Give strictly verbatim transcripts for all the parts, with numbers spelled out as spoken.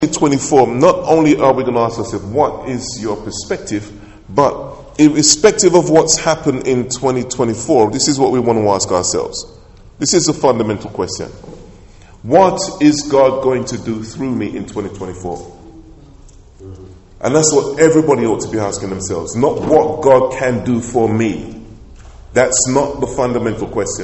twenty-four, not only are we going to ask ourselves, what is your perspective, but irrespective of what's happened in twenty twenty-four, this is what we want to ask ourselves. This is a fundamental question. What is God going to do through me in twenty twenty-four? And that's what everybody ought to be asking themselves. Not what God can do for me. That's not the fundamental question.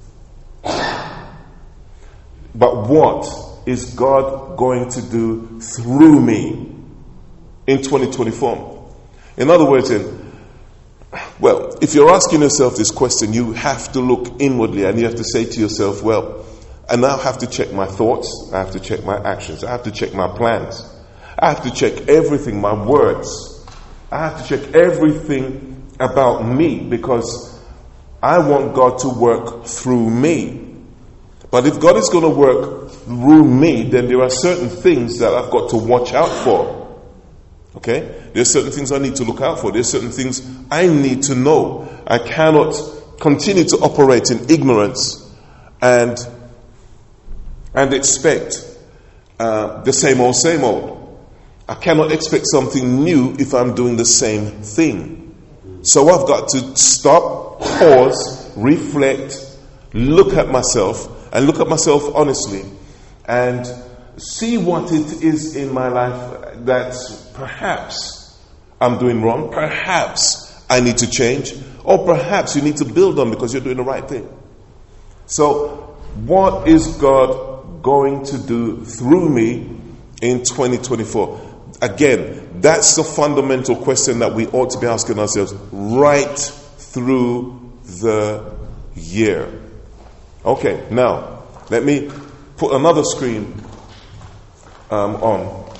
But what is God going to do through me in twenty twenty-four? In other words, in, well, if you're asking yourself this question, you have to look inwardly and you have to say to yourself, well, I now have to check my thoughts, I have to check my actions, I have to check my plans, I have to check everything, my words, I have to check everything about me, because I want God to work through me. But if God is going to work through me, then there are certain things that I've got to watch out for. Okay? There's certain things I need to look out for. There's certain things I need to know. I cannot continue to operate in ignorance and and expect uh, the same old, same old. I cannot expect something new if I'm doing the same thing. So I've got to stop, pause, reflect, look at myself, and look at myself honestly, and see what it is in my life that perhaps I'm doing wrong, perhaps I need to change, or perhaps you need to build on because you're doing the right thing. So, what is God going to do through me in twenty twenty-four? Again, that's the fundamental question that we ought to be asking ourselves right through the year. Okay, now, let me put another screen um, on.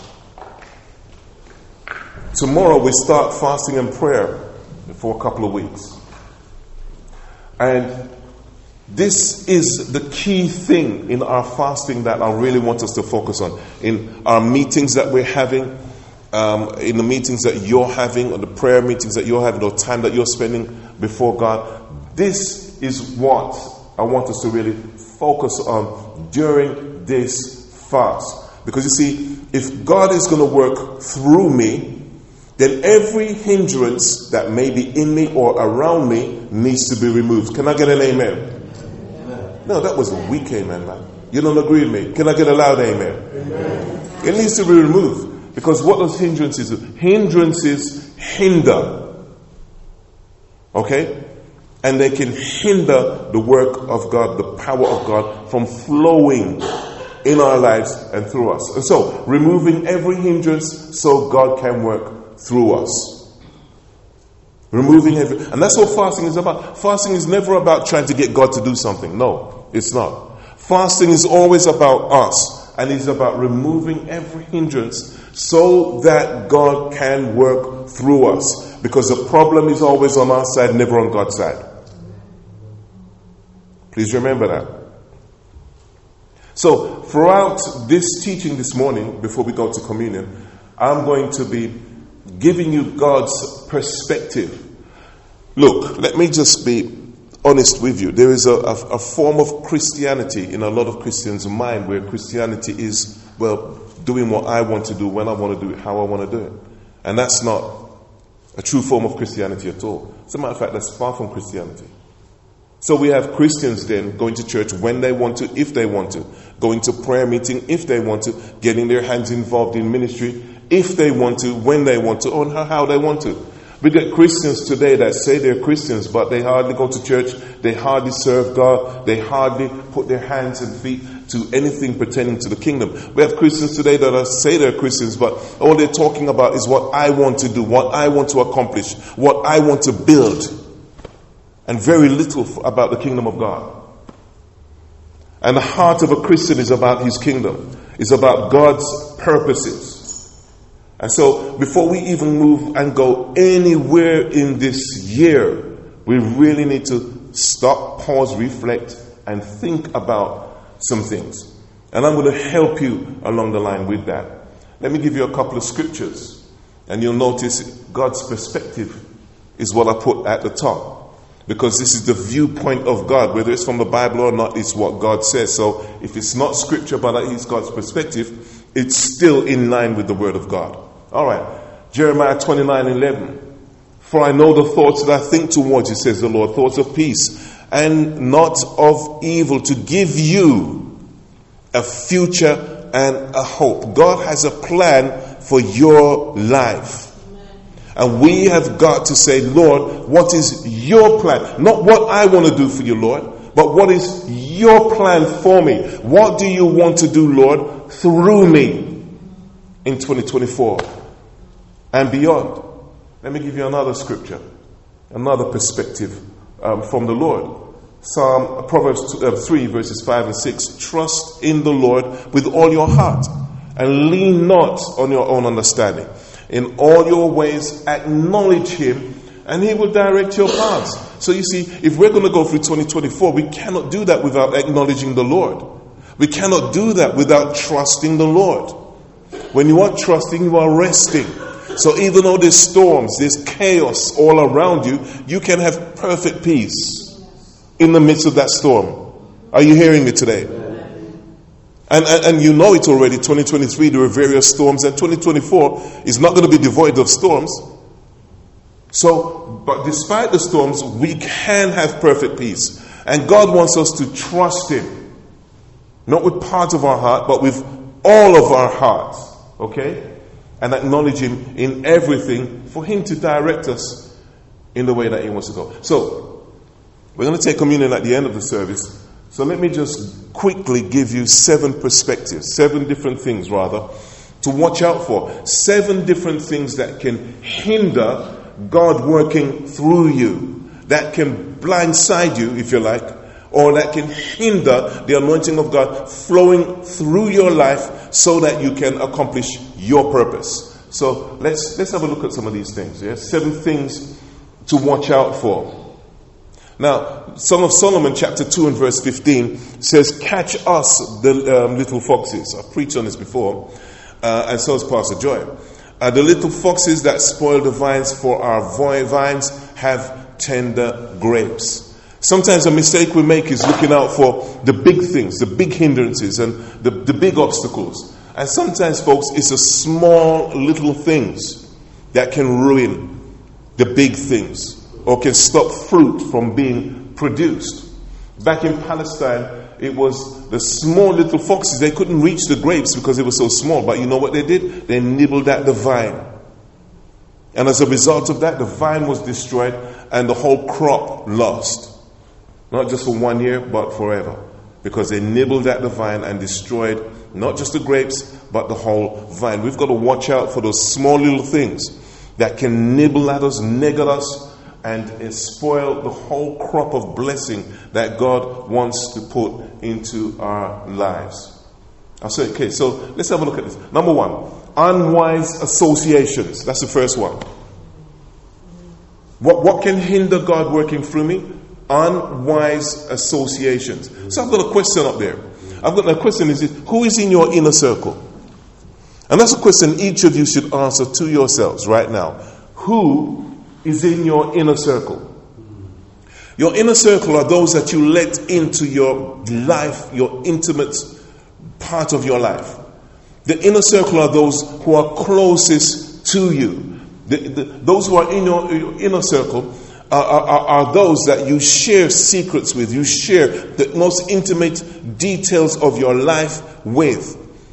Tomorrow we start fasting and prayer for a couple of weeks. And this is the key thing in our fasting that I really want us to focus on. In our meetings that we're having, um, in the meetings that you're having, or the prayer meetings that you're having, or time that you're spending before God, this is what I want us to really focus on during this fast. Because you see, if God is going to work through me, then every hindrance that may be in me or around me needs to be removed. Can I get an amen? Amen. No, that was a weak amen, man. You don't agree with me? Can I get a loud amen? Amen. It needs to be removed. Because what does hindrances do? Hindrances hinder. Okay? And they can hinder the work of God, the power of God from flowing in our lives and through us. And so, removing every hindrance so God can work through us. Removing every... And that's what fasting is about. Fasting is never about trying to get God to do something. No, it's not. Fasting is always about us. And it's about removing every hindrance so that God can work through us. Because the problem is always on our side, never on God's side. Please remember that. So, throughout this teaching this morning, before we go to communion, I'm going to be giving you God's perspective. Look, let me just be honest with you. There is a, a, a form of Christianity in a lot of Christians' mind where Christianity is, well, doing what I want to do, when I want to do it, how I want to do it. And that's not a true form of Christianity at all. As a matter of fact, that's far from Christianity. So we have Christians then going to church when they want to, if they want to, going to prayer meeting if they want to, getting their hands involved in ministry if they want to, when they want to, or how they want to. We get Christians today that say they're Christians, but they hardly go to church, they hardly serve God, they hardly put their hands and feet to anything pertaining to the kingdom. We have Christians today that are, say they're Christians, but all they're talking about is what I want to do, what I want to accomplish, what I want to build. And very little about the kingdom of God. And the heart of a Christian is about his kingdom. It's about God's purposes. And so, before we even move and go anywhere in this year, we really need to stop, pause, reflect, and think about some things. And I'm going to help you along the line with that. Let me give you a couple of scriptures. And you'll notice God's perspective is what I put at the top. Because this is the viewpoint of God. Whether it's from the Bible or not, it's what God says. So if it's not scripture, but it's God's perspective, it's still in line with the Word of God. All right. Jeremiah twenty-nine eleven. For I know the thoughts that I think towards you, says the Lord, thoughts of peace and not of evil, to give you a future and a hope. God has a plan for your life. And we have got to say, Lord, what is your plan? Not what I want to do for you, Lord, but what is your plan for me? What do you want to do, Lord, through me in twenty twenty-four and beyond? Let me give you another scripture, another perspective um, from the Lord. Psalm Proverbs two, uh, three verses five and six. Trust in the Lord with all your heart and lean not on your own understanding. In all your ways acknowledge him and he will direct your paths. So you see, if we're going to go through twenty twenty-four, we cannot do that without acknowledging the Lord. We cannot do that without trusting the Lord. When you are trusting, you are resting. So even though there's storms, there's chaos all around you, you can have perfect peace in the midst of that storm. Are you hearing me today? And, and, and you know it already, twenty twenty-three, there were various storms, and twenty twenty-four is not going to be devoid of storms. So, but despite the storms, we can have perfect peace. And God wants us to trust him. Not with part of our heart, but with all of our heart. Okay? And acknowledge him in everything for him to direct us in the way that he wants to go. So, we're going to take communion at the end of the service. So let me just quickly give you seven perspectives, seven different things rather, to watch out for. Seven different things that can hinder God working through you, that can blindside you, if you like, or that can hinder the anointing of God flowing through your life so that you can accomplish your purpose. So let's let's have a look at some of these things. Yeah? Seven things to watch out for. Now, Song of Solomon chapter two and verse fifteen says, catch us the um, little foxes. I've preached on this before, uh, and so has Pastor Joy. Uh, the little foxes that spoil the vines, for our vines have tender grapes. Sometimes a mistake we make is looking out for the big things, the big hindrances and the, the big obstacles. And sometimes, folks, it's the small little things that can ruin the big things or can stop fruit from being produced. Back in Palestine, it was the small little foxes. They couldn't reach the grapes because they were so small. But you know what they did? They nibbled at the vine. And as a result of that, the vine was destroyed and the whole crop lost. Not just for one year, but forever. Because they nibbled at the vine and destroyed not just the grapes, but the whole vine. We've got to watch out for those small little things that can nibble at us, neg at us, and spoil the whole crop of blessing that God wants to put into our lives. I'll say, okay, so let's have a look at this. Number one, unwise associations. That's the first one. What, what can hinder God working through me? Unwise associations. So I've got a question up there. I've got a question is, who is in your inner circle? And that's a question each of you should answer to yourselves right now. Who is in your inner circle? Your inner circle are those that you let into your life, your intimate part of your life. The inner circle are those who are closest to you. The, the, those who are in your, your inner circle Are, are, are those that you share secrets with, you share the most intimate details of your life with.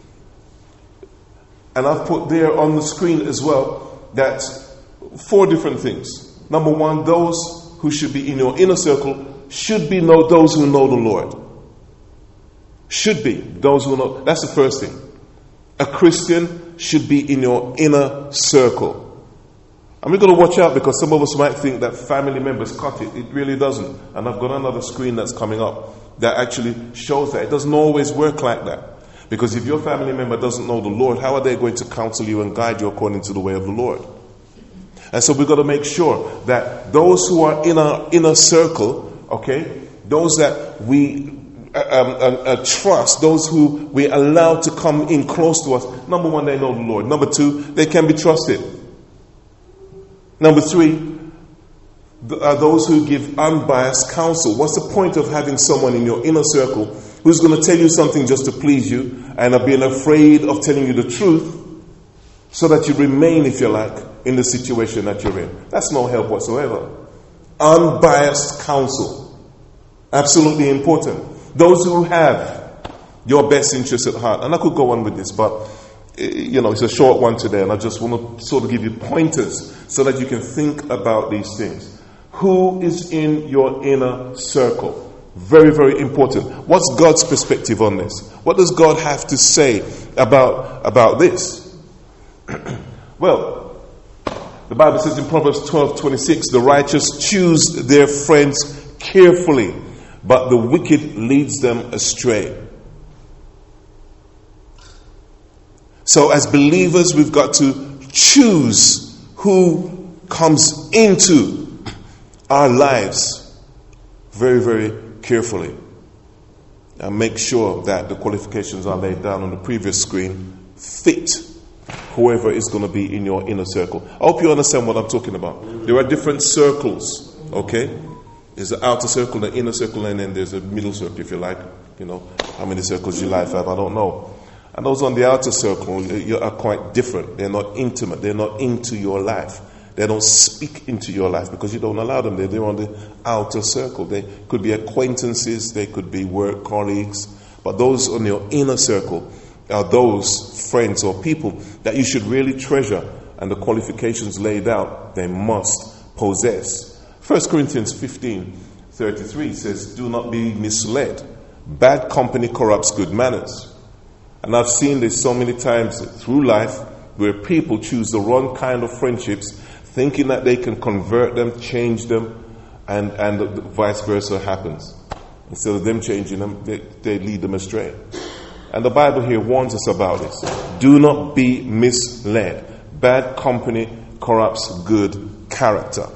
And I've put there on the screen as well that four different things. Number one, those who should be in your inner circle should be know those who know the Lord. Should be those who know. That's the first thing. A Christian should be in your inner circle. And we've got to watch out because some of us might think that family members cut it. It really doesn't. And I've got another screen that's coming up that actually shows that. It doesn't always work like that. Because if your family member doesn't know the Lord, how are they going to counsel you and guide you according to the way of the Lord? And so we've got to make sure that those who are in our inner circle, okay, those that we um, uh, uh, trust, those who we allow to come in close to us, number one, they know the Lord. Number two, they can be trusted. Number three, are those who give unbiased counsel. What's the point of having someone in your inner circle who's going to tell you something just to please you and are being afraid of telling you the truth so that you remain, if you like, in the situation that you're in. That's no help whatsoever. Unbiased counsel. Absolutely important. Those who have your best interests at heart. And I could go on with this, but you know, it's a short one today, and I just want to sort of give you pointers so that you can think about these things. Who is in your inner circle? Very, very important. What's God's perspective on this? What does God have to say about, about this? Well, the Bible says in Proverbs twelve twenty-six, the righteous choose their friends carefully, but the wicked leads them astray. So as believers, we've got to choose who comes into our lives very, very carefully. And make sure that the qualifications are laid down on the previous screen fit whoever is going to be in your inner circle. I hope you understand what I'm talking about. There are different circles, okay? There's the outer circle, the inner circle, and then there's a middle circle, if you like. You know, how many circles your life have, I don't know. And those on the outer circle are quite different. They're not intimate. They're not into your life. They don't speak into your life because you don't allow them. They're on the outer circle. They could be acquaintances. They could be work colleagues. But those on your inner circle are those friends or people that you should really treasure. And the qualifications laid out, they must possess. First Corinthians fifteen thirty-three says, do not be misled. Bad company corrupts good manners. And I've seen this so many times through life where people choose the wrong kind of friendships, thinking that they can convert them, change them, and, and the, the vice versa happens. Instead of them changing them, they, they lead them astray. And the Bible here warns us about this. Do not be misled. Bad company corrupts good character.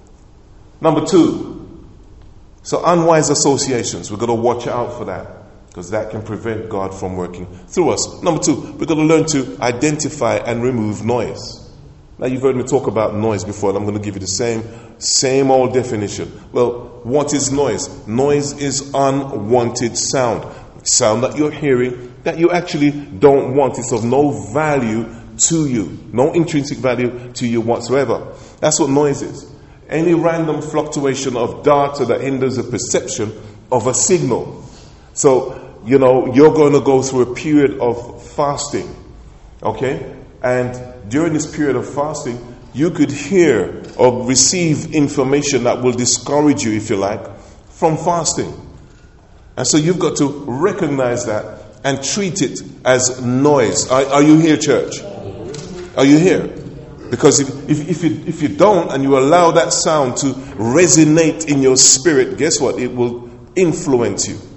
Number two, so unwise associations. We've got to watch out for that, because that can prevent God from working through us. Number two, we've got to learn to identify and remove noise. Now, you've heard me talk about noise before, and I'm going to give you the same, same old definition. Well, what is noise? Noise is unwanted sound. Sound that you're hearing that you actually don't want. It's of no value to you. No intrinsic value to you whatsoever. That's what noise is. Any random fluctuation of data that hinders the perception of a signal. So, you know, you're going to go through a period of fasting, okay? And during this period of fasting, you could hear or receive information that will discourage you, if you like, from fasting. And so you've got to recognize that and treat it as noise. Are, are you here, church? Are you here? Because if, if, if, you, if you don't and you allow that sound to resonate in your spirit, guess what? It will influence you.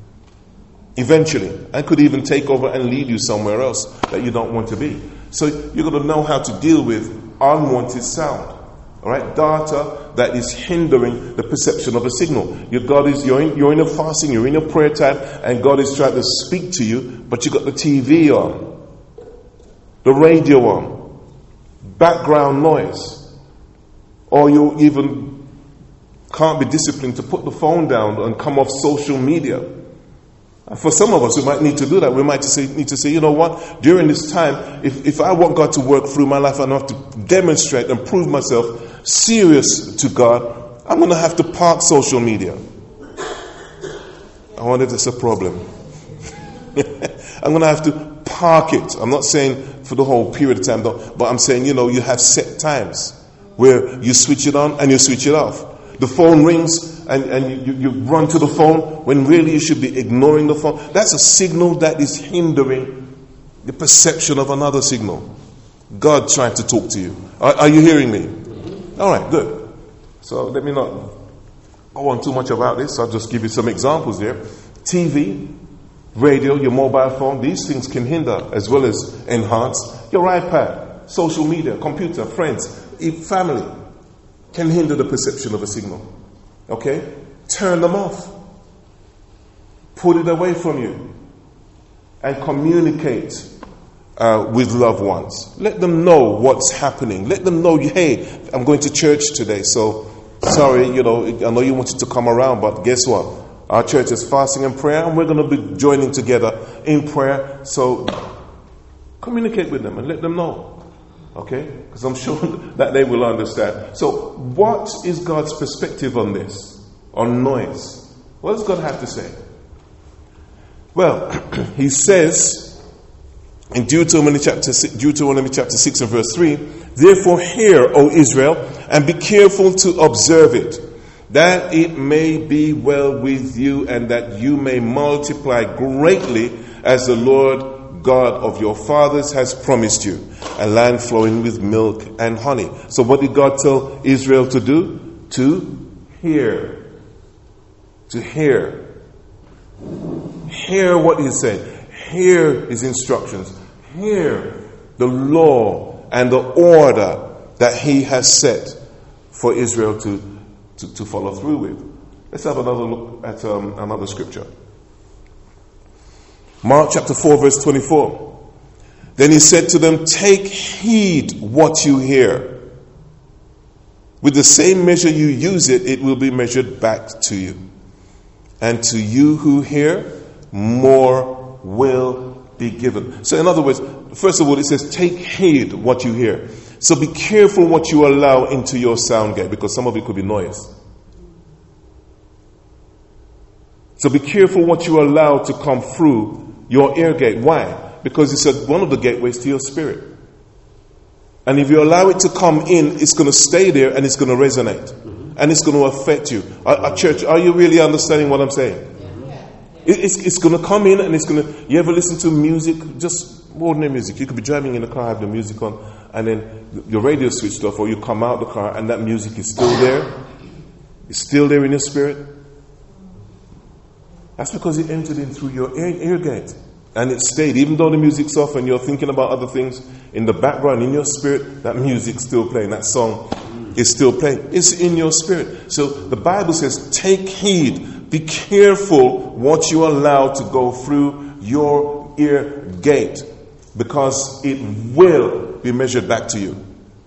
Eventually, and could even take over and lead you somewhere else that you don't want to be. So you've got to know how to deal with unwanted sound. All right, data that is hindering the perception of a signal. Your God is you're in, you're in a fasting, you're in a prayer time, and God is trying to speak to you, but you got the T V on, the radio on, background noise, or you even can't be disciplined to put the phone down and come off social media. For some of us, we might need to do that. We might say, need to say, you know what? During this time, if, if I want God to work through my life, and I have to demonstrate and prove myself serious to God, I'm going to have to park social media. I wonder if that's a problem. I'm going to have to park it. I'm not saying for the whole period of time, though, but I'm saying, you know, you have set times where you switch it on and you switch it off. The phone rings and, and you, you run to the phone when really you should be ignoring the phone. That's a signal that is hindering the perception of another signal. God trying to talk to you. Are, are you hearing me? All right, good. So let me not go on too much about this. I'll just give you some examples here. T V, radio, your mobile phone, these things can hinder as well as enhance. Your iPad, social media, computer, friends, family can hinder the perception of a signal. Okay? Turn them off. Put it away from you. And communicate uh, with loved ones. Let them know what's happening. Let them know, hey, I'm going to church today, so sorry, you know, I know you wanted to come around, but guess what? Our church is fasting and prayer, and we're going to be joining together in prayer. So communicate with them and let them know. Okay? Because I'm sure that they will understand. So what is God's perspective on this? On noise? What does God have to say? Well, he says in Deuteronomy chapter six, Deuteronomy chapter six and verse three, therefore hear, O Israel, and be careful to observe it, that it may be well with you, and that you may multiply greatly, as the Lord God of your fathers has promised you, a land flowing with milk and honey. So what did God tell Israel to do? To hear. To hear. Hear what he's saying. Hear his instructions. Hear the law and the order that he has set for Israel to, to, to follow through with. Let's have another look at um, another scripture. Mark chapter four verse twenty-four. Then he said to them, take heed what you hear. With the same measure you use it, it will be measured back to you. And to you who hear, more will be given. So in other words, first of all, it says, take heed what you hear. So be careful what you allow into your sound gate, because some of it could be noise. So be careful what you allow to come through your ear gate. Why? Because it's a, one of the gateways to your spirit. And if you allow it to come in, it's going to stay there and it's going to resonate. And it's going to affect you. At church, are you really understanding what I'm saying? Yeah. It's, it's going to come in and it's going to... You ever listen to music? Just ordinary music. You could be driving in the car, have the music on, and then your radio switched off, or you come out the car and that music is still there. It's still there in your spirit. That's because it entered in through your ear, ear gate. And it stayed. Even though the music's off and you're thinking about other things, in the background, in your spirit, that music's still playing. That song is still playing. It's in your spirit. So the Bible says, take heed. Be careful what you allow to go through your ear gate, because it will be measured back to you.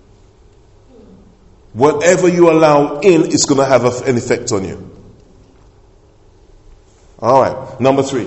Whatever you allow in is going to have an effect on you. All right. Number three.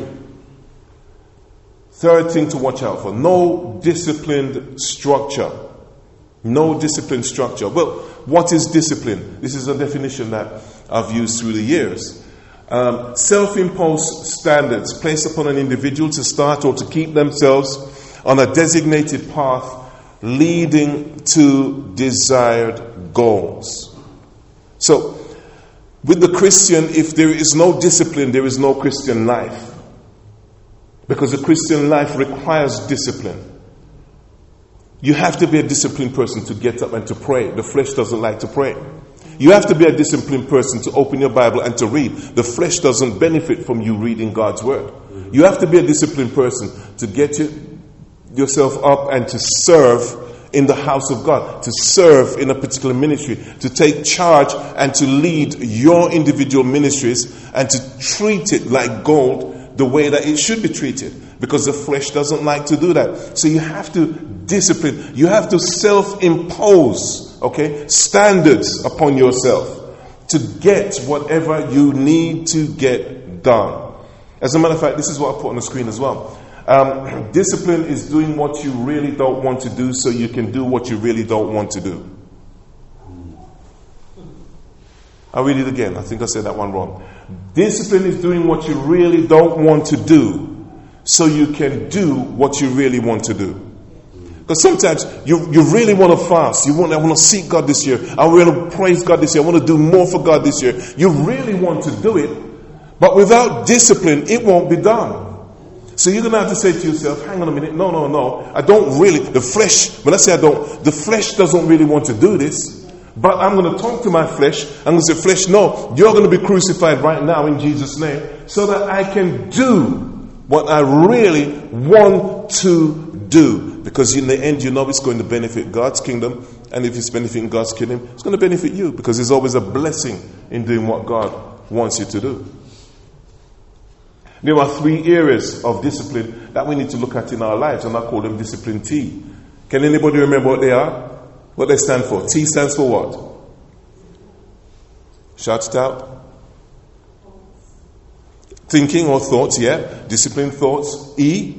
Third thing to watch out for. No disciplined structure. No disciplined structure. Well, what is discipline? This is a definition that I've used through the years. Um, self-imposed standards placed upon an individual to start or to keep themselves on a designated path leading to desired goals. So, with the Christian, if there is no discipline, there is no Christian life. Because the Christian life requires discipline. You have to be a disciplined person to get up and to pray. The flesh doesn't like to pray. You have to be a disciplined person to open your Bible and to read. The flesh doesn't benefit from you reading God's word. You have to be a disciplined person to get you, yourself up and to serve in the house of God, to serve in a particular ministry, to take charge and to lead your individual ministries and to treat it like gold, the way that it should be treated, because the flesh doesn't like to do that. So you have to discipline, you have to self-impose, okay, standards upon yourself to get whatever you need to get done. As a matter of fact, this is what I put on the screen as well. Um, discipline is doing what you really don't want to do so you can do what you really don't want to do. I'll read it again. I think I said that one wrong. Discipline is doing what you really don't want to do so you can do what you really want to do. Because sometimes you, you really want to fast. You want, I want to seek God this year. I want to praise God this year. I want to do more for God this year. You really want to do it, but without discipline, it won't be done. So you're going to have to say to yourself, hang on a minute, no, no, no. I don't really, the flesh, when I say I don't, the flesh doesn't really want to do this. But I'm going to talk to my flesh. I'm going to say, flesh, no, you're going to be crucified right now in Jesus' name so that I can do what I really want to do. Because in the end, you know it's going to benefit God's kingdom. And if it's benefiting God's kingdom, it's going to benefit you. Because there's always a blessing in doing what God wants you to do. There are three areas of discipline that we need to look at in our lives. And I call them discipline T. Can anybody remember what they are? What they stand for? T stands for what? Shout it out. Thinking or thoughts, yeah. Disciplined thoughts. E.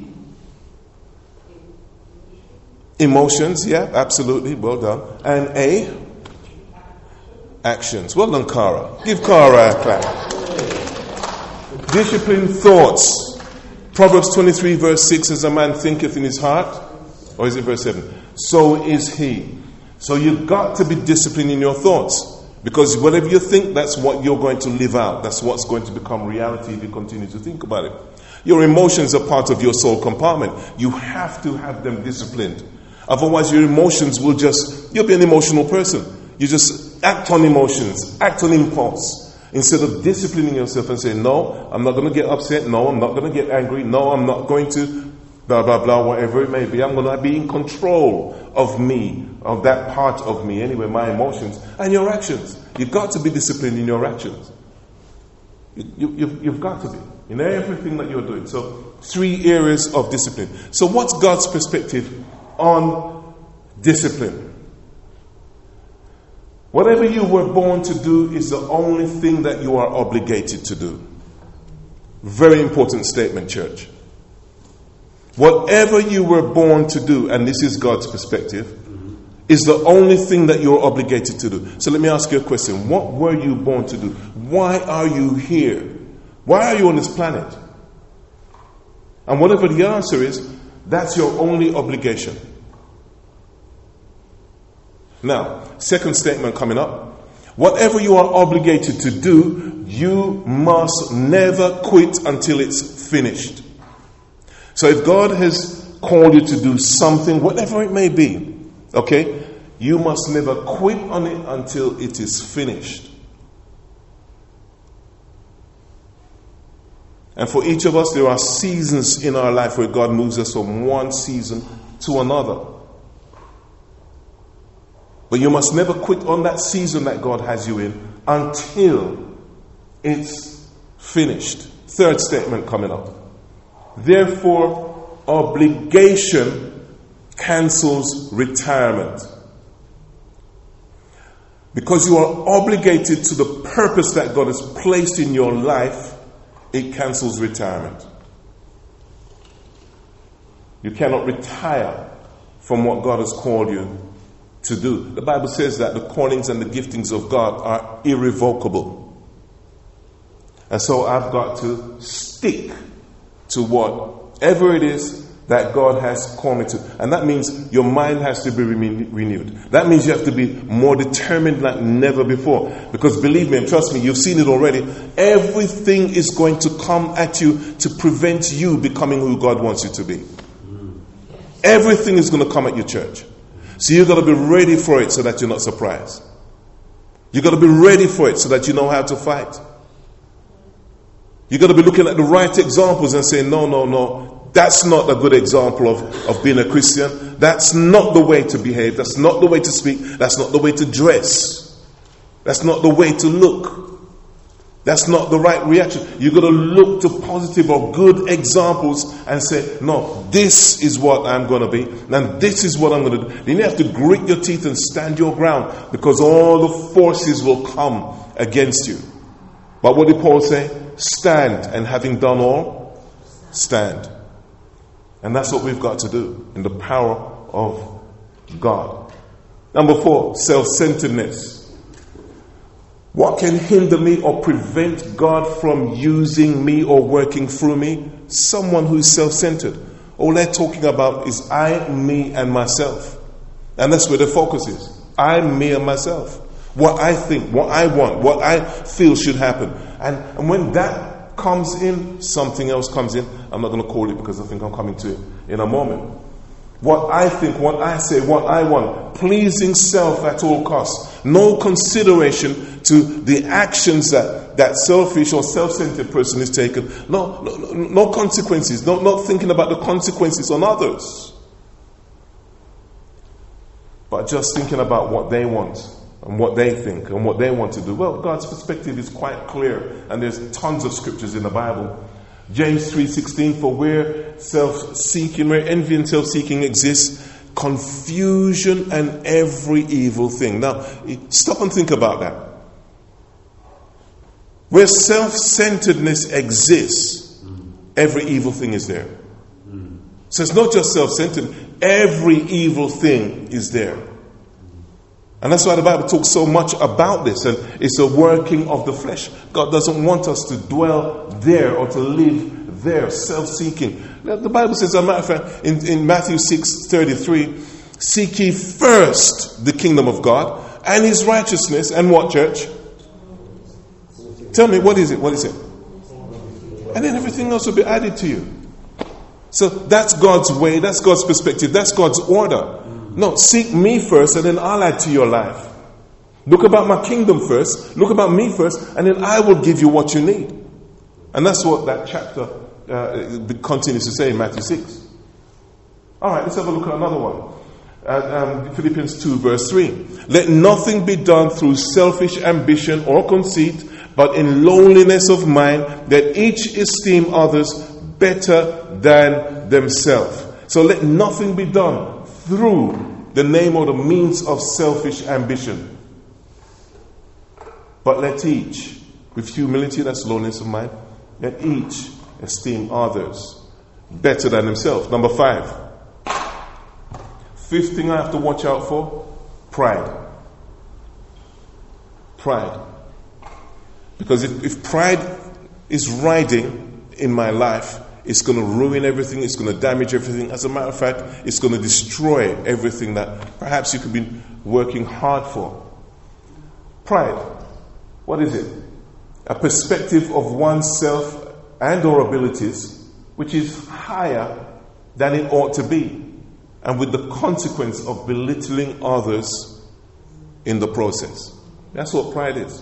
Emotions, yeah, absolutely. Well done. And A. Actions. Well done, Cara. Give Cara a clap. Disciplined thoughts. Proverbs twenty-three verse six, as a man thinketh in his heart. Or is it verse seven? So is he. So you've got to be disciplined in your thoughts. Because whatever you think, that's what you're going to live out. That's what's going to become reality if you continue to think about it. Your emotions are part of your soul compartment. You have to have them disciplined. Otherwise, your emotions will just, you'll be an emotional person. You just act on emotions, act on impulse. Instead of disciplining yourself and saying, no, I'm not going to get upset. No, I'm not going to get angry. No, I'm not going to blah, blah, blah, whatever it may be. I'm going to be in control of me, of that part of me, anyway, my emotions and your actions. You've got to be disciplined in your actions. You, you, you've, you've got to be in everything that you're doing. So, three areas of discipline. So, what's God's perspective on discipline? Whatever you were born to do is the only thing that you are obligated to do. Very important statement, church. Whatever you were born to do, and this is God's perspective, is the only thing that you're obligated to do. So let me ask you a question. What were you born to do? Why are you here? Why are you on this planet? And whatever the answer is, that's your only obligation. Now, second statement coming up. Whatever you are obligated to do, you must never quit until it's finished. So if God has called you to do something, whatever it may be, okay, you must never quit on it until it is finished. And for each of us, there are seasons in our life where God moves us from one season to another. But you must never quit on that season that God has you in until it's finished. Third statement coming up. Therefore, obligation cancels retirement. Because you are obligated to the purpose that God has placed in your life, it cancels retirement. You cannot retire from what God has called you to do. The Bible says that the callings and the giftings of God are irrevocable. And so I've got to stick to whatever it is that God has called me to. And that means your mind has to be re- renewed. That means you have to be more determined like never before. Because believe me and trust me, you've seen it already. Everything is going to come at you to prevent you becoming who God wants you to be. Everything is going to come at you, church. So you've got to be ready for it so that you're not surprised. You've got to be ready for it so that you know how to fight. You've got to be looking at the right examples and saying, no, no, no, that's not a good example of, of being a Christian. That's not the way to behave. That's not the way to speak. That's not the way to dress. That's not the way to look. That's not the right reaction. You've got to look to positive or good examples and say, no, this is what I'm going to be. And this is what I'm going to do. Then you have to grit your teeth and stand your ground because all the forces will come against you. But what did Paul say? Stand, and having done all, stand. And that's what we've got to do in the power of God. Number four, self-centeredness. What can hinder me or prevent God from using me or working through me? Someone who is self-centered. All they're talking about is I, me, and myself. And that's where the focus is. I, me, and myself. What I think, what I want, what I feel should happen. And, and when that comes in, something else comes in. I'm not going to call it because I think I'm coming to it in a moment. What I think, what I say, what I want. Pleasing self at all costs. No consideration to the actions that that selfish or self-centered person is taking. No, no, no, no consequences. No, not thinking about the consequences on others. But just thinking about what they want. And what they think and what they want to do. Well, God's perspective is quite clear, and there's tons of scriptures in the Bible. James three sixteen, for where self-seeking, where envy and self-seeking exists, confusion and every evil thing. Now, stop and think about that. Where self-centeredness exists, every evil thing is there. So it's not just self-centered. Every evil thing is there. And that's why the Bible talks so much about this. And it's a working of the flesh. God doesn't want us to dwell there or to live there, self-seeking. The Bible says, as a matter of fact, in, in Matthew six thirty-three, seek ye first the kingdom of God and his righteousness. And what, church? Tell me, what is it? What is it? And then everything else will be added to you. So that's God's way, that's God's perspective, that's God's order. No, seek me first and then I'll add to your life. Look about my kingdom first, look about me first, and then I will give you what you need. And that's what that chapter uh, continues to say in Matthew six. Alright, let's have a look at another one. Uh, um, Philippians two verse three. Let nothing be done through selfish ambition or conceit, but in lowliness of mind, that each esteem others better than themselves. So let nothing be done through the name or the means of selfish ambition. But let each, with humility, that's lowliness of mind, let each esteem others better than himself. Number five. Fifth thing I have to watch out for, pride. Pride. Because if, if pride is riding in my life, it's going to ruin everything. It's going to damage everything. As a matter of fact, it's going to destroy everything that perhaps you could be working hard for. Pride. What is it? A perspective of oneself and or abilities which is higher than it ought to be, and with the consequence of belittling others in the process. That's what pride is.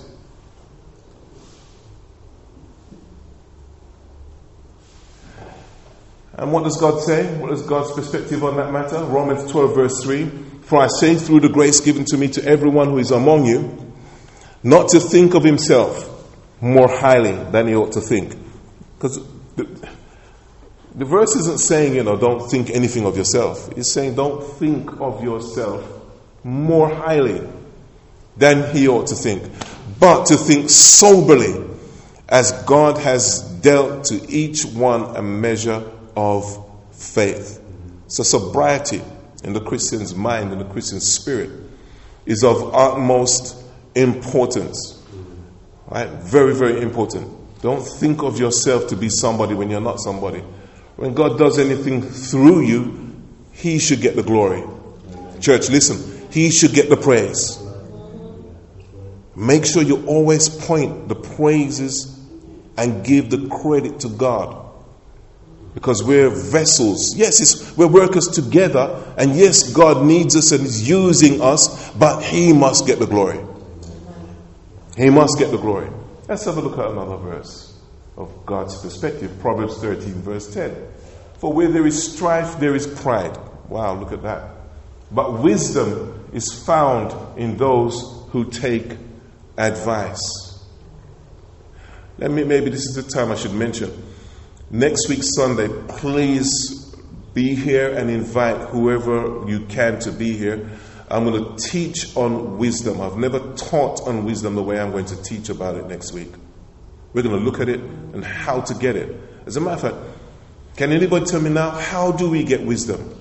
And what does God say? What is God's perspective on that matter? Romans twelve verse three. For I say through the grace given to me to everyone who is among you, not to think of himself more highly than he ought to think. Because the, the verse isn't saying, you know, don't think anything of yourself. It's saying don't think of yourself more highly than he ought to think, but to think soberly, as God has dealt to each one a measure of faith. So sobriety in the Christian's mind, in the Christian's spirit, is of utmost importance. Right? Very, very important. Don't think of yourself to be somebody when you're not somebody. When God does anything through you, he should get the glory. Church, listen, he should get the praise. Make sure you always point the praises and give the credit to God. Because we're vessels. Yes, it's, we're workers together. And yes, God needs us and is using us. But he must get the glory. He must get the glory. Let's have a look at another verse of God's perspective. Proverbs thirteen verse ten. For where there is strife, there is pride. Wow, look at that. But wisdom is found in those who take advice. Let me, maybe this is the time I should mention. Next week, Sunday, please be here and invite whoever you can to be here. I'm going to teach on wisdom. I've never taught on wisdom the way I'm going to teach about it next week. We're going to look at it and how to get it. As a matter of fact, can anybody tell me now, how do we get wisdom?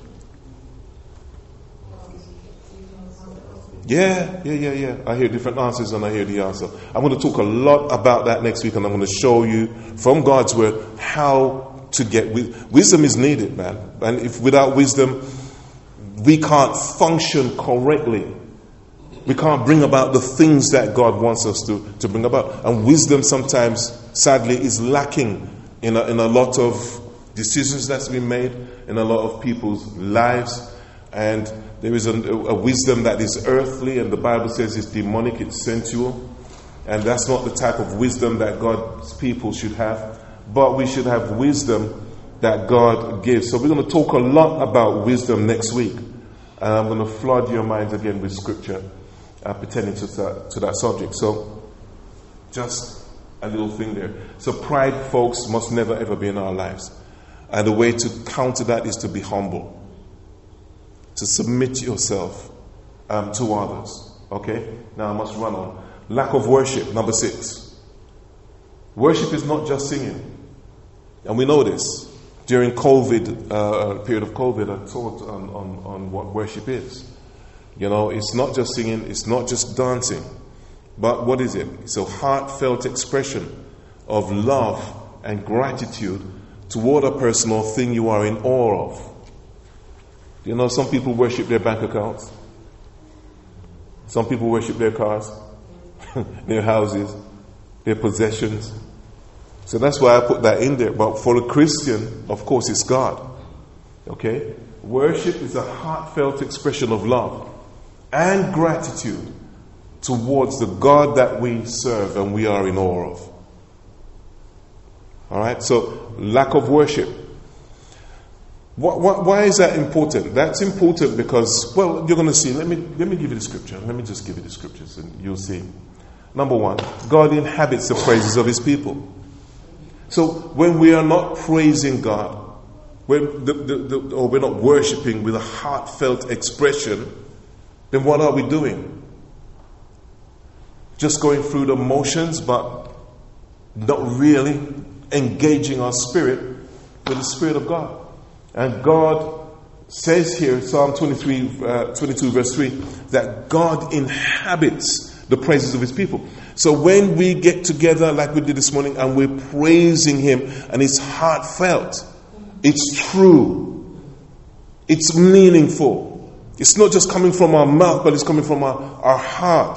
Yeah, yeah, yeah, yeah. I hear different answers and I hear the answer. I'm going to talk a lot about that next week, and I'm going to show you from God's word how to get wisdom. Wisdom is needed, man. And if without wisdom, we can't function correctly. We can't bring about the things that God wants us to, to bring about. And wisdom sometimes, sadly, is lacking in a, in a lot of decisions that's been made, in a lot of people's lives. And there is a, a wisdom that is earthly, and the Bible says it's demonic, it's sensual. And that's not the type of wisdom that God's people should have. But we should have wisdom that God gives. So we're going to talk a lot about wisdom next week. And I'm going to flood your minds again with scripture uh, pertaining to that, to that subject. So just a little thing there. So pride, folks, must never ever be in our lives. And the way to counter that is to be humble. To submit yourself um, to others. Okay? Now I must run on. Lack of worship, number six. Worship is not just singing. And we know this. During COVID, uh, period of COVID, I taught on, on, on what worship is. You know, it's not just singing, it's not just dancing. But what is it? It's a heartfelt expression of love and gratitude toward a person or thing you are in awe of. You know, some people worship their bank accounts. Some people worship their cars, their houses, their possessions. So that's why I put that in there. But for a Christian, of course, it's God. Okay? Worship is a heartfelt expression of love and gratitude towards the God that we serve and we are in awe of. Alright? So, lack of worship. What, what, why is that important? That's important because, well, you're going to see. Let me, let me give you the scripture. Let me just give you the scriptures and you'll see. Number one, God inhabits the praises of his people. So when we are not praising God, when the, the, the, or we're not worshipping with a heartfelt expression, then what are we doing? Just going through the motions, but not really engaging our spirit with the Spirit of God. And God says here, Psalm twenty-three, uh, twenty-two, verse three, that God inhabits the praises of his people. So when we get together like we did this morning and we're praising him and it's heartfelt, it's true, it's meaningful. It's not just coming from our mouth, but it's coming from our, our heart.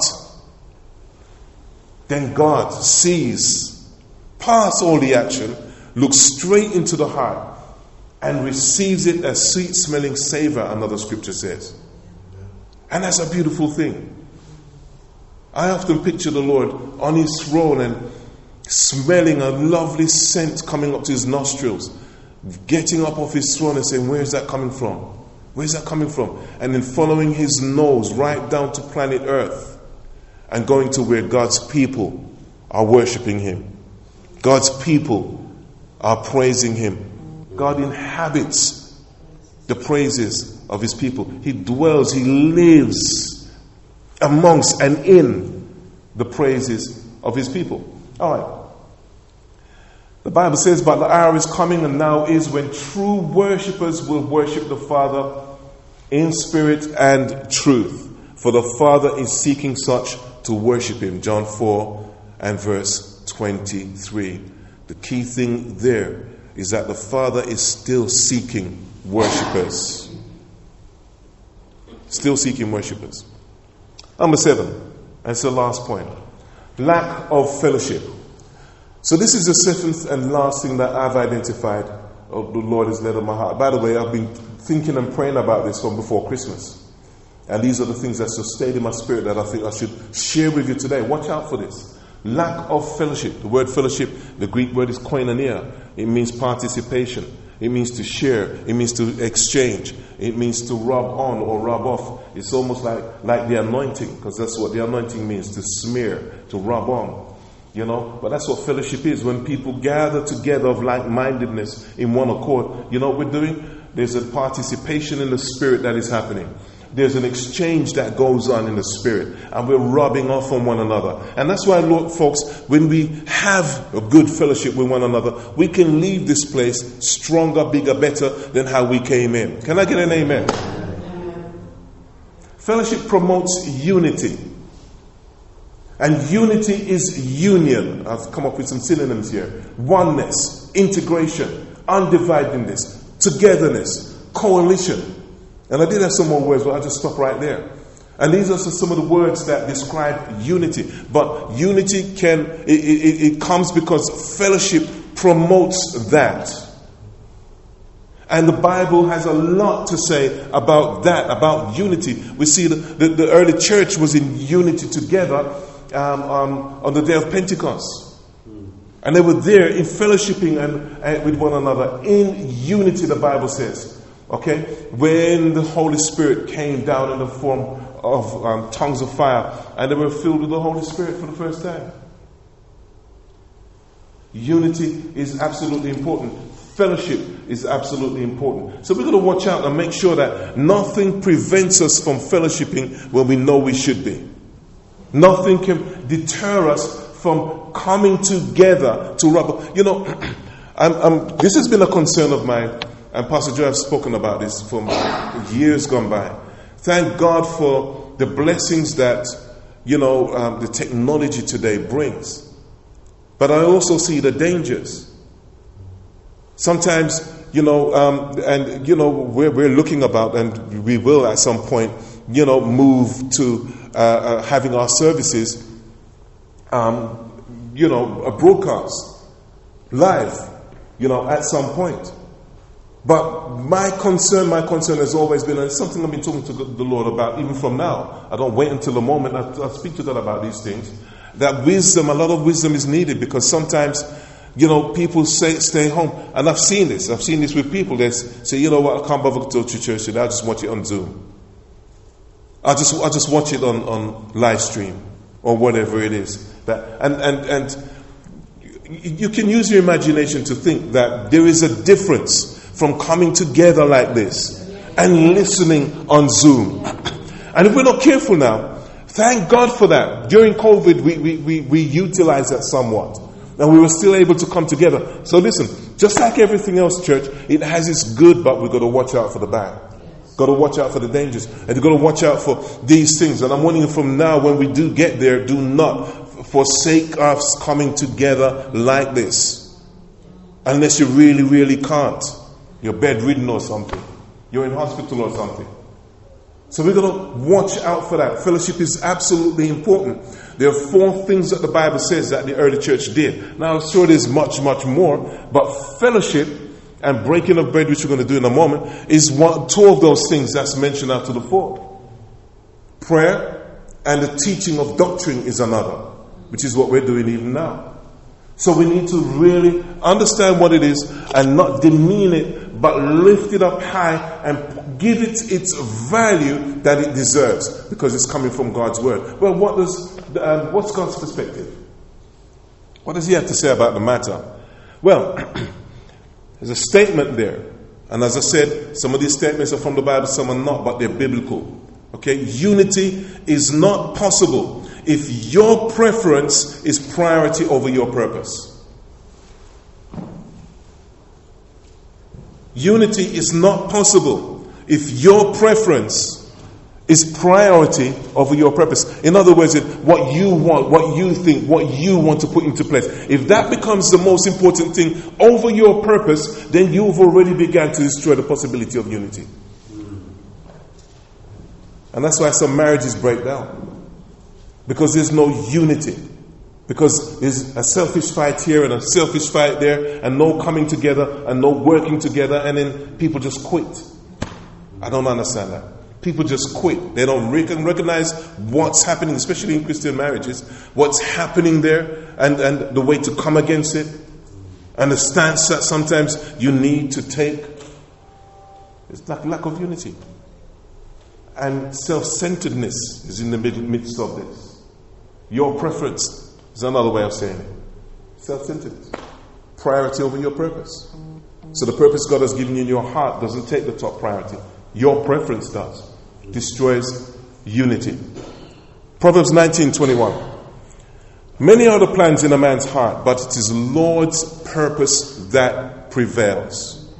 Then God sees past all the action, looks straight into the heart and receives it as sweet smelling savor, another scripture says. And that's a beautiful thing. I often picture the Lord on his throne and smelling a lovely scent coming up to his nostrils, getting up off his throne and saying, where's that coming from? Where's that coming from? And then following his nose right down to planet Earth and going to where God's people are worshiping him. God's people are praising him. God inhabits the praises of his people. He dwells, he lives amongst and in the praises of his people. All right. The Bible says, but the hour is coming and now is when true worshippers will worship the Father in spirit and truth. For the Father is seeking such to worship him. John four and verse twenty-three. The key thing there is that the Father is still seeking worshippers. Still seeking worshippers. Number seven, that's the last point. Lack of fellowship. So this is the seventh and last thing that I've identified, oh, the Lord has led on my heart. By the way, I've been thinking and praying about this from before Christmas. And these are the things that sustain in my spirit that I think I should share with you today. Watch out for this. Lack of fellowship. The word fellowship, the Greek word is koinonia. It means participation. It means to share. It means to exchange. It means to rub on or rub off. It's almost like, like the anointing, because that's what the anointing means, to smear, to rub on. You know, but that's what fellowship is. When people gather together of like-mindedness in one accord, you know what we're doing? There's a participation in the spirit that is happening. There's an exchange that goes on in the spirit, and we're rubbing off on one another. And that's why, Lord, folks, when we have a good fellowship with one another, we can leave this place stronger, bigger, better than how we came in. Can I get an amen? Fellowship promotes unity. And unity is union. I've come up with some synonyms here. Oneness, integration, undividedness, togetherness, coalition. And I did have some more words, but I'll just stop right there. And these are some of the words that describe unity. But unity can, it, it, it comes because fellowship promotes that. And the Bible has a lot to say about that, about unity. We see the, the, the early church was in unity together um, um, on the day of Pentecost. And they were there in fellowshipping and, and with one another. In unity, the Bible says. Okay, when the Holy Spirit came down in the form of um, tongues of fire, and they were filled with the Holy Spirit for the first time. Unity is absolutely important. Fellowship is absolutely important. So we're going to watch out and make sure that nothing prevents us from fellowshipping when we know we should be. Nothing can deter us from coming together to rubber. You know, I'm, I'm, this has been a concern of mine, and Pastor Joe has spoken about this for years gone by. Thank God for the blessings that, you know, um, the technology today brings. But I also see the dangers. Sometimes, you know, um, and, you know, we're, we're looking about, and we will at some point, you know, move to uh, uh, having our services, um, you know, a broadcast, live, you know, at some point. But my concern, my concern has always been, and it's something I've been talking to the Lord about even from now. I don't wait until the moment I, I speak to God about these things. That wisdom, a lot of wisdom is needed, because sometimes, you know, people say stay home. And I've seen this. I've seen this with people that say, you know what, I can't bother to go to church today. I'll just watch it on Zoom. I'll just, I'll just watch it on, on live stream or whatever it is. That, and, and, and you can use your imagination to think that there is a difference from coming together like this and listening on Zoom. And if we're not careful now, thank God for that. During COVID, we, we, we, we utilized that somewhat. And we were still able to come together. So listen, just like everything else, church, it has its good, but we've got to watch out for the bad. Got to watch out for the dangers. And you've got to watch out for these things. And I'm warning you from now, when we do get there, do not forsake us coming together like this. Unless you really, really can't. You're bedridden or something. You're in hospital or something. So we've got to watch out for that. Fellowship is absolutely important. There are four things that the Bible says that the early church did. Now, I'm sure there's much, much more, but fellowship and breaking of bread, which we're going to do in a moment, is one, two of those things that's mentioned out to the fore. Prayer and the teaching of doctrine is another, which is what we're doing even now. So we need to really understand what it is and not demean it, but lift it up high and give it its value that it deserves, because it's coming from God's word. Well, what does um, what's God's perspective? What does he have to say about the matter? Well, there's a statement there. And as I said, some of these statements are from the Bible, some are not, but they're biblical. Okay? Unity is not possible if your preference is priority over your purpose. Unity is not possible if your preference is priority over your purpose. In other words, what you want, what you think, what you want to put into place. If that becomes the most important thing over your purpose, then you've already begun to destroy the possibility of unity. And that's why some marriages break down. Because there's no unity. Because there's a selfish fight here and a selfish fight there, and no coming together and no working together, and then people just quit. I don't understand that. People just quit. They don't recognize what's happening, especially in Christian marriages, what's happening there, and, and the way to come against it, and the stance that sometimes you need to take. It's like lack of unity. And self-centeredness is in the midst of this. Your preference is another way of saying it. Self-centeredness. Priority over your purpose. So the purpose God has given you in your heart doesn't take the top priority. Your preference does. Destroys unity. Proverbs nineteen twenty-one. Many are the plans in a man's heart, but it is the Lord's purpose that prevails.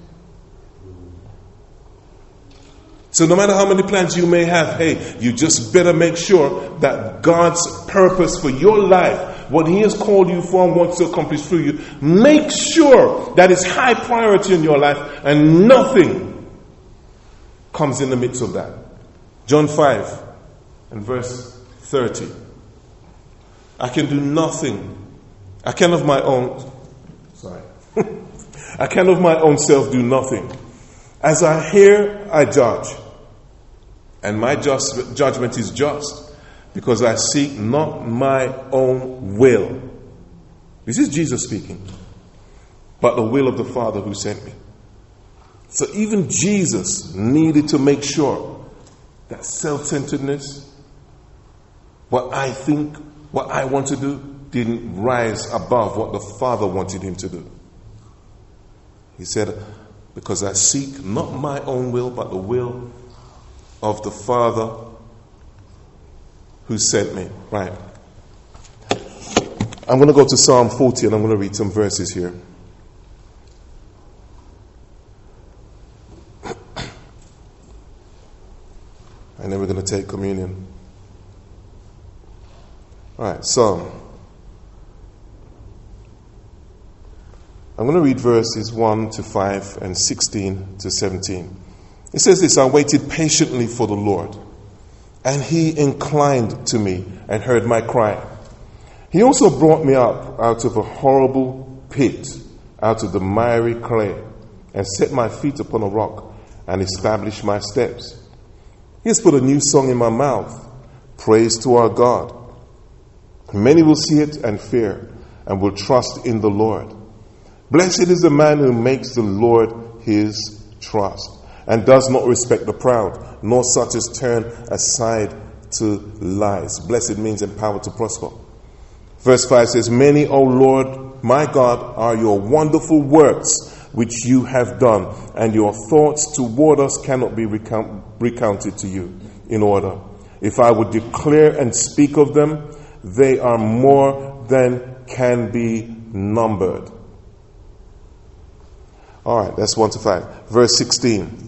So no matter how many plans you may have, hey, you just better make sure that God's purpose for your life, what he has called you for and wants to accomplish through you, make sure that it's high priority in your life and nothing comes in the midst of that. John five and verse thirty. I can do nothing. I can of my own, sorry. I can of my own self do nothing. As I hear, I judge. And my just, judgment is just, because I seek not my own will. This is Jesus speaking. But the will of the Father who sent me. So even Jesus needed to make sure that self-centeredness, what I think, what I want to do, didn't rise above what the Father wanted him to do. He said, because I seek not my own will, but the will of the Father who sent me. Right. I'm going to go to Psalm forty and I'm going to read some verses here. And then we're going to take communion. All right, Psalm. I'm going to read verses one to five and sixteen to seventeen. It says this: I waited patiently for the Lord, and he inclined to me and heard my cry. He also brought me up out of a horrible pit, out of the miry clay, and set my feet upon a rock and established my steps. He has put a new song in my mouth, praise to our God. Many will see it and fear, and will trust in the Lord. Blessed is the man who makes the Lord his trust, and does not respect the proud, nor such as turn aside to lies. Blessed means empowered to prosper. Verse five says, many, O Lord, my God, are your wonderful works which you have done, and your thoughts toward us cannot be recount- recounted to you in order. If I would declare and speak of them, they are more than can be numbered. All right, that's one to five. Verse sixteen.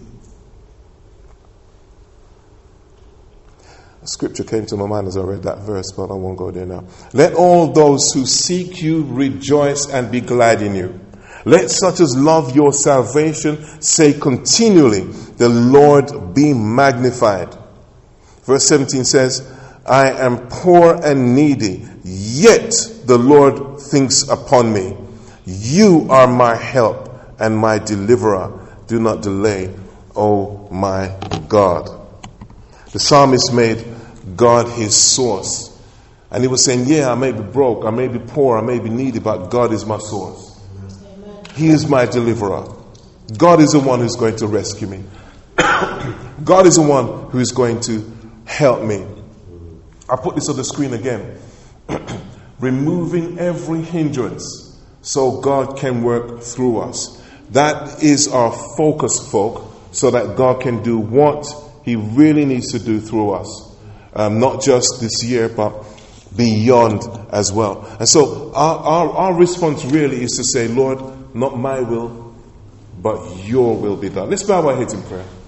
Scripture came to my mind as I read that verse, but I won't go there now. Let all those who seek you rejoice and be glad in you. Let such as love your salvation say continually, the Lord be magnified. Verse seventeen says, I am poor and needy, yet the Lord thinks upon me. You are my help and my deliverer. Do not delay, O my God. The psalmist made God his source. And he was saying, yeah, I may be broke, I may be poor, I may be needy, but God is my source. Amen. He is my deliverer. God is the one who's going to rescue me. God is the one who is going to help me. I put this on the screen again. Removing every hindrance so God can work through us. That is our focus, folk, so that God can do what he really needs to do through us. Um, not just this year, but beyond as well. And so our, our, our response really is to say, Lord, not my will, but your will be done. Let's bow our heads in prayer.